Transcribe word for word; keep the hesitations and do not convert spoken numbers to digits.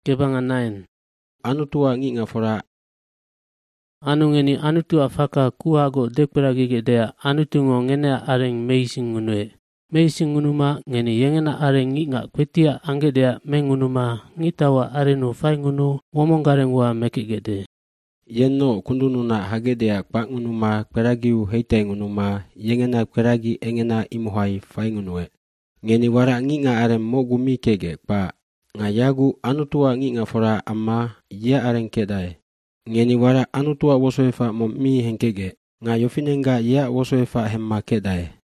Kebangan nine. Anutua nginga fora. Anu ngeni anutua faka kuago dekberagi gedea anutungo ngene areng meising ngunue. Meising ngunuma ngeni yengena areng nginga kwetia anggedea mengunuma ngitawa arenu fai ngunu ngomong gareng wa meki gede. Yenno kundununa hagedea kpak ngunuma kweragiu heite ngunuma yengena kweragi engena imuhai fai ngunue. Ngeni wara nginga areng mogu mikege kpa. Ngayagu anutua nginga fora amma ya areng kedai. Ngeni wara anutua wosoefa mo mi henkege. Nga yofinenga ya wosoefa hemma kedai.